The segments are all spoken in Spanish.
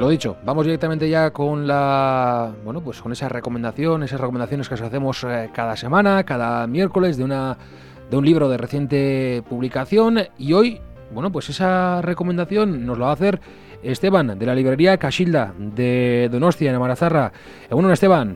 Lo dicho, vamos directamente ya con pues con esas recomendaciones que os hacemos cada semana, cada miércoles de un libro de reciente publicación, y hoy, pues esa recomendación nos la va a hacer Esteban, de la librería Casilda de Donostia, en Amarazarra. Egunon, Esteban.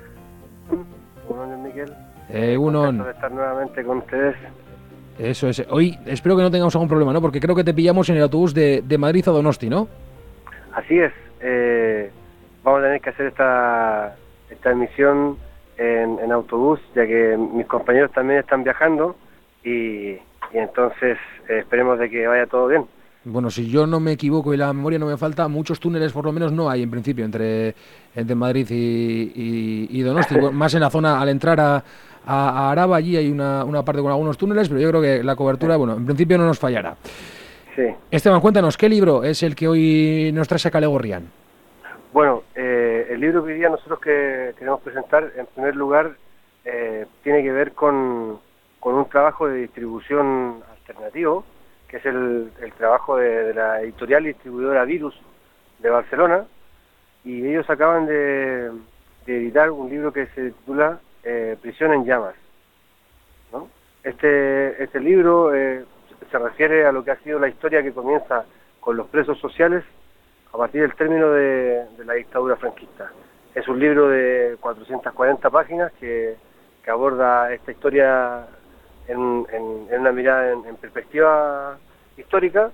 Egunon, Miguel. Egunon. De estar nuevamente con ustedes. Eso es. Hoy espero que no tengamos algún problema, ¿no? Porque creo que te pillamos en el autobús de Madrid a Donosti, ¿no? Así es. Vamos a tener que hacer esta emisión en autobús, ya que mis compañeros también están viajando y entonces esperemos de que vaya todo bien. Bueno, si yo no me equivoco y la memoria no me falta, muchos túneles por lo menos no hay en principio entre Madrid y Donosti. Más en la zona, al entrar a Araba, allí hay una parte con algunos túneles, pero yo creo que la cobertura, en principio no nos fallará. Sí. Esteban, cuéntanos, ¿qué libro es el que hoy nos trae a Kale Gorrian? Bueno, el libro que hoy día nosotros que queremos presentar, en primer lugar, tiene que ver con un trabajo de distribución alternativo, que es el trabajo de la editorial y distribuidora Virus de Barcelona, y ellos acaban de editar un libro que se titula Prisión en llamas, ¿no? Este libro se refiere a lo que ha sido la historia que comienza con los presos sociales a partir del término de la dictadura franquista. Es un libro de 440 páginas que aborda esta historia en una mirada en perspectiva histórica,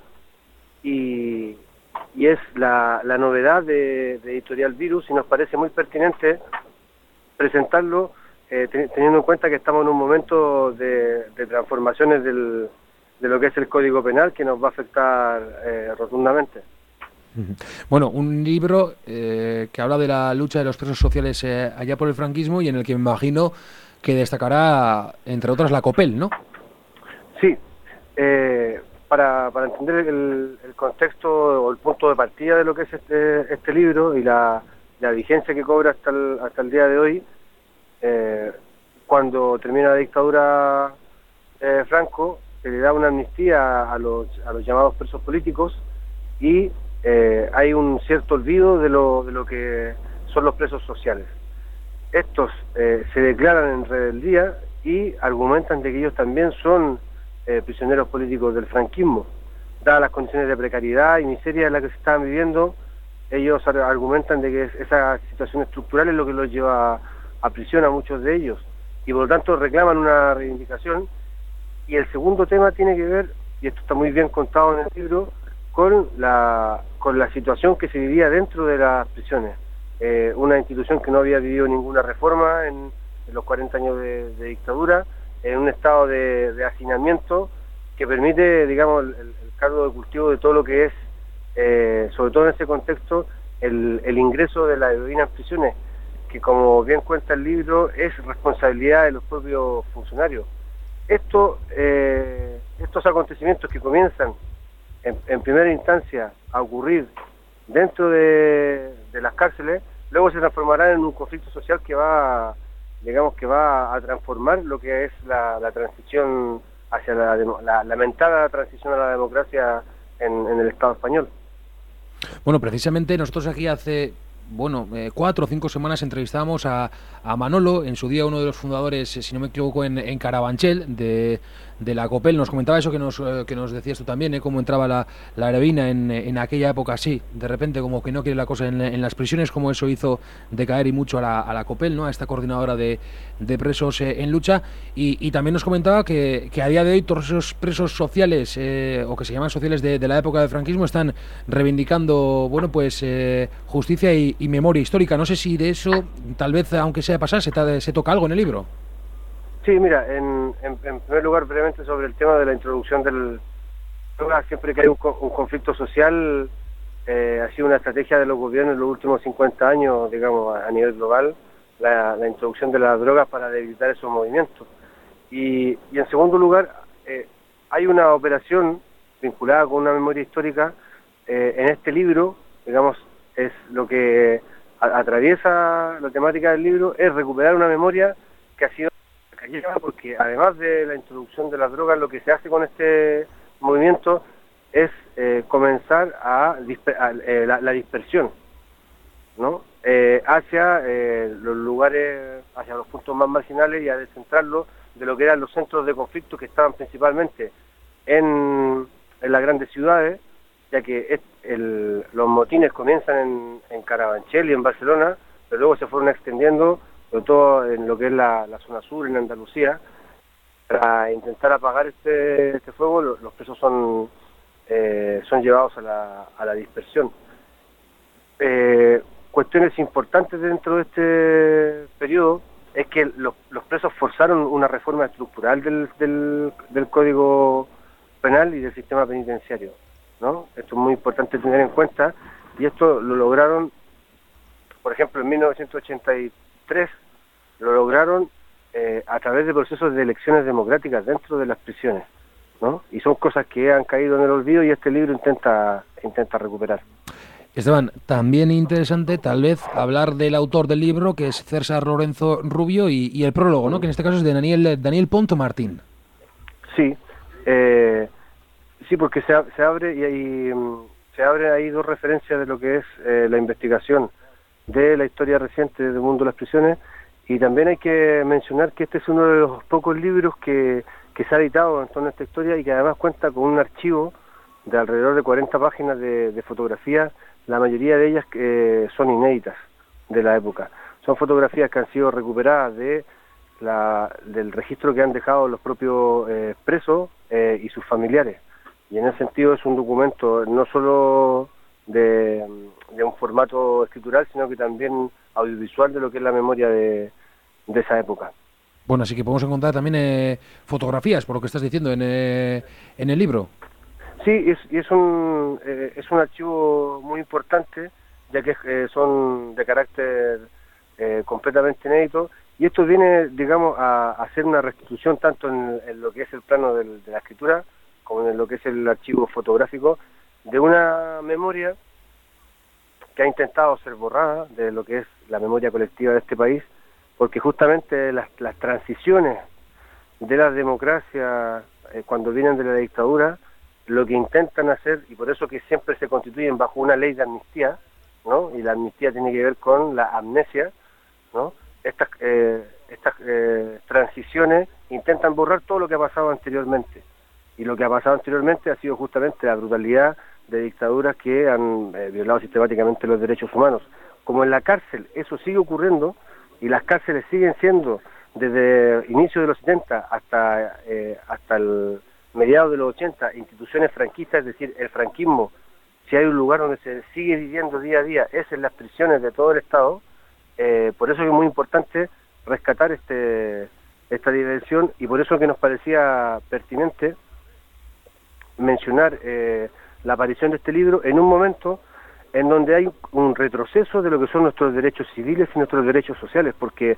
y es la novedad de Editorial Virus, y nos parece muy pertinente presentarlo teniendo en cuenta que estamos en un momento de transformaciones de lo que es el Código Penal, que nos va a afectar rotundamente. Bueno, un libro que habla de la lucha de los presos sociales allá por el franquismo, y en el que me imagino que destacará, entre otras, la COPEL, ¿no? Sí. Para entender el contexto o el punto de partida de lo que es este libro y la vigencia que cobra hasta el día de hoy, cuando termina la dictadura Franco, se le da una amnistía a los llamados presos políticos, y hay un cierto olvido de lo que son los presos sociales. Estos se declaran en rebeldía y argumentan de que ellos también son prisioneros políticos del franquismo. Dadas las condiciones de precariedad y miseria en las que se estaban viviendo, ellos argumentan de que esa situación estructural es lo que los lleva a prisión a muchos de ellos, y por lo tanto reclaman una reivindicación. Y el segundo tema tiene que ver, y esto está muy bien contado en el libro, con la situación que se vivía dentro de las prisiones. Una institución que no había vivido ninguna reforma en los 40 años de dictadura, en un estado de hacinamiento que permite, digamos, el caldo de cultivo de todo lo que es, sobre todo en ese contexto, el ingreso de la heroína en prisiones, que, como bien cuenta el libro, es responsabilidad de los propios funcionarios. Estos acontecimientos que comienzan en primera instancia a ocurrir dentro de las cárceles, luego se transformarán en un conflicto social que va a transformar lo que es la transición hacia la lamentada transición a la democracia en el Estado español. Bueno, precisamente nosotros aquí hace 4 o 5 semanas entrevistábamos a Manolo, en su día uno de los fundadores, si no me equivoco, en Carabanchel, de la COPEL. Nos comentaba eso que nos decías tú también, cómo entraba la heroína en aquella época así, de repente, como que no quiere la cosa en las prisiones, como eso hizo decaer y mucho a la COPEL, ¿no? A esta coordinadora de presos en lucha, y también nos comentaba que a día de hoy todos esos presos sociales, o que se llaman sociales de la época del franquismo, están reivindicando justicia y memoria histórica. No sé si de eso, tal vez, aunque sea de pasar, se toca algo en el libro. Sí, mira, en primer lugar, brevemente sobre el tema de la introducción del droga. Siempre que hay un conflicto social, ha sido una estrategia de los gobiernos en los últimos 50 años, digamos, a nivel global, la introducción de las drogas para debilitar esos movimientos. Y en segundo lugar, hay una operación vinculada con una memoria histórica. En este libro, digamos, es lo que atraviesa la temática del libro, es recuperar una memoria que ha sido callada, porque además de la introducción de las drogas, lo que se hace con este movimiento es comenzar la dispersión, ¿no? Hacia los lugares, hacia los puntos más marginales, y a descentrarlo de lo que eran los centros de conflicto, que estaban principalmente en las grandes ciudades, ya que los motines comienzan en Carabanchel y en Barcelona, pero luego se fueron extendiendo, sobre todo en lo que es la zona sur, en Andalucía. Para intentar apagar este fuego, los presos son llevados a la dispersión. Cuestiones importantes dentro de este periodo es que los presos forzaron una reforma estructural del Código Penal y del sistema penitenciario, ¿no? Esto es muy importante tener en cuenta, y esto lo lograron, por ejemplo, en 1983, lo lograron a través de procesos de elecciones democráticas dentro de las prisiones, ¿no? Y son cosas que han caído en el olvido, y este libro intenta recuperar. Esteban, también interesante tal vez hablar del autor del libro, que es César Lorenzo Rubio, y el prólogo, ¿no? Que en este caso es de Daniel Ponto Martín. Sí, sí, porque se abre se abren ahí dos referencias de lo que es la investigación de la historia reciente del mundo de las prisiones, y también hay que mencionar que este es uno de los pocos libros que se ha editado en torno a esta historia, y que además cuenta con un archivo de alrededor de 40 páginas de fotografías, la mayoría de ellas son inéditas de la época. Son fotografías que han sido recuperadas del registro que han dejado los propios presos y sus familiares. Y en ese sentido es un documento no solo de un formato escritural, sino que también audiovisual de lo que es la memoria de esa época. Bueno, así que podemos encontrar también fotografías, por lo que estás diciendo, en el libro. Sí, es un archivo muy importante, ya que son de carácter completamente inédito, y esto viene, digamos, a hacer una restitución tanto en lo que es el plano de la escritura, como en lo que es el archivo fotográfico, de una memoria que ha intentado ser borrada de lo que es la memoria colectiva de este país, porque justamente las transiciones de la democracia cuando vienen de la dictadura, lo que intentan hacer, y por eso que siempre se constituyen bajo una ley de amnistía, ¿no? Y la amnistía tiene que ver con la amnesia, ¿no? Estas transiciones intentan borrar todo lo que ha pasado anteriormente, y lo que ha pasado anteriormente ha sido justamente la brutalidad de dictaduras que han violado sistemáticamente los derechos humanos. Como en la cárcel eso sigue ocurriendo, y las cárceles siguen siendo desde inicio de los 70 hasta el mediados de los 80, instituciones franquistas, es decir, el franquismo, si hay un lugar donde se sigue viviendo día a día, es en las prisiones de todo el Estado. Por eso es muy importante rescatar esta dimensión, y por eso que nos parecía pertinente mencionar la aparición de este libro en un momento en donde hay un retroceso de lo que son nuestros derechos civiles y nuestros derechos sociales, porque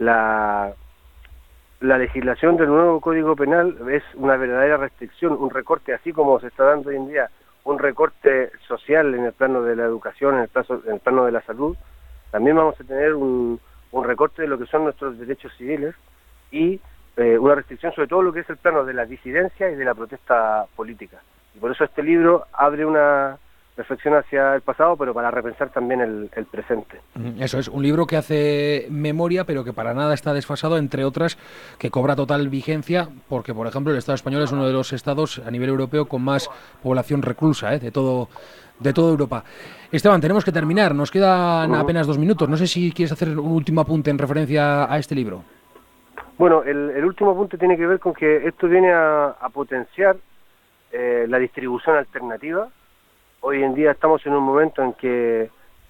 la legislación del nuevo Código Penal es una verdadera restricción, un recorte, así como se está dando hoy en día un recorte social en el plano de la educación, en el plano de la salud. También vamos a tener un recorte de lo que son nuestros derechos civiles, y una restricción sobre todo lo que es el plano de la disidencia y de la protesta política. Y por eso este libro abre una reflexión hacia el pasado, pero para repensar también el presente. Eso es, un libro que hace memoria, pero que para nada está desfasado, entre otras, que cobra total vigencia, porque, por ejemplo, el Estado español es uno de los estados a nivel europeo con más población reclusa, de toda Europa. Esteban, tenemos que terminar, nos quedan apenas 2 minutos. No sé si quieres hacer un último apunte en referencia a este libro. Bueno, el último apunte tiene que ver con que esto viene a potenciar la distribución alternativa. Hoy en día estamos en un momento en que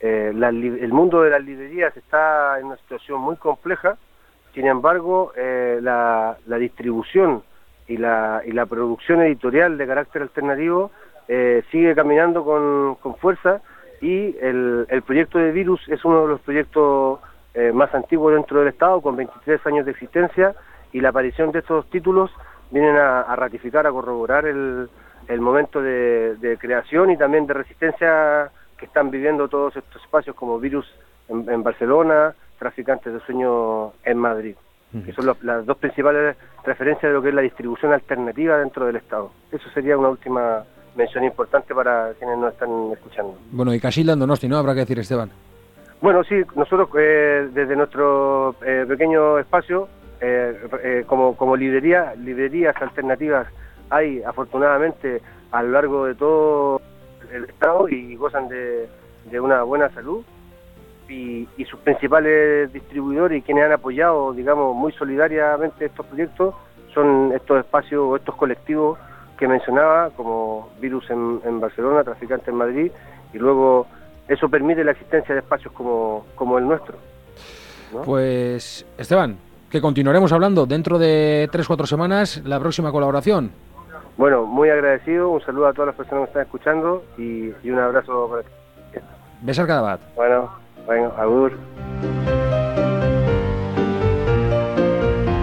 el mundo de las librerías está en una situación muy compleja. Sin embargo, la distribución y la producción editorial de carácter alternativo sigue caminando con fuerza, y el proyecto de Virus es uno de los proyectos más antiguos dentro del Estado, con 23 años de existencia, y la aparición de estos títulos vienen a ratificar, a corroborar el momento de creación y también de resistencia que están viviendo todos estos espacios, como Virus en Barcelona, Traficantes de Sueños en Madrid, que son las dos principales referencias de lo que es la distribución alternativa dentro del Estado. Eso sería una última mención importante para quienes nos están escuchando. Bueno, y Casilda en Donosti, ¿no? Habrá que decir, Esteban. Bueno, sí, nosotros desde nuestro pequeño espacio, como librerías alternativas hay afortunadamente a lo largo de todo el estado y gozan de una buena salud, y sus principales distribuidores y quienes han apoyado, digamos, muy solidariamente estos proyectos son estos espacios o estos colectivos que mencionaba, como Virus en Barcelona, Traficantes en Madrid, y luego eso permite la existencia de espacios como el nuestro, ¿no? Pues, Esteban, que continuaremos hablando dentro de 3-4 semanas, la próxima colaboración. Bueno, muy agradecido, un saludo a todas las personas que están escuchando y un abrazo para ti. Besar cada bat. Bueno, agur.